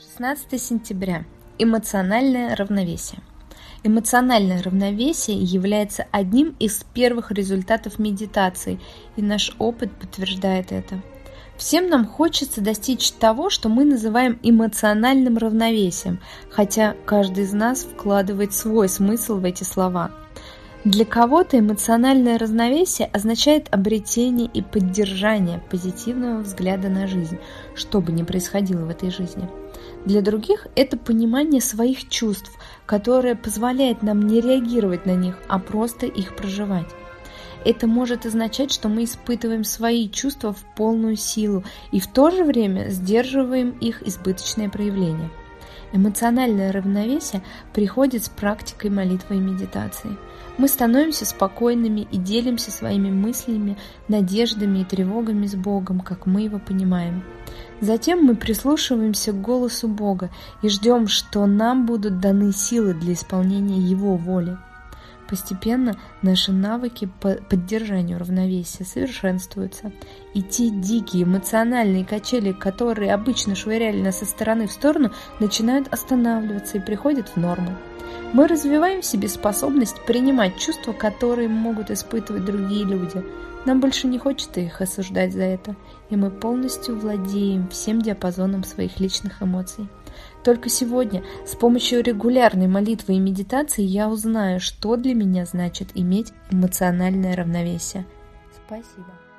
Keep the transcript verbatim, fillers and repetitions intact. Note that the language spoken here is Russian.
шестнадцатое сентября. Эмоциональное равновесие. Эмоциональное равновесие является одним из первых результатов медитации, и наш опыт подтверждает это. Всем нам хочется достичь того, что мы называем эмоциональным равновесием, хотя каждый из нас вкладывает свой смысл в эти слова. Для кого-то эмоциональное равновесие означает обретение и поддержание позитивного взгляда на жизнь, что бы ни происходило в этой жизни. Для других это понимание своих чувств, которое позволяет нам не реагировать на них, а просто их проживать. Это может означать, что мы испытываем свои чувства в полную силу и в то же время сдерживаем их избыточное проявление. Эмоциональное равновесие приходит с практикой молитвы и медитации. Мы становимся спокойными и делимся своими мыслями, надеждами и тревогами с Богом, как мы его понимаем. Затем мы прислушиваемся к голосу Бога и ждем, что нам будут даны силы для исполнения Его воли. Постепенно наши навыки по поддержанию равновесия совершенствуются, и те дикие эмоциональные качели, которые обычно швыряли нас со стороны в сторону, начинают останавливаться и приходят в норму. Мы развиваем в себе способность принимать чувства, которые могут испытывать другие люди. Нам больше не хочется их осуждать за это, и мы полностью владеем всем диапазоном своих личных эмоций. Только сегодня, с помощью регулярной молитвы и медитации, я узнаю, что для меня значит иметь эмоциональное равновесие. Спасибо.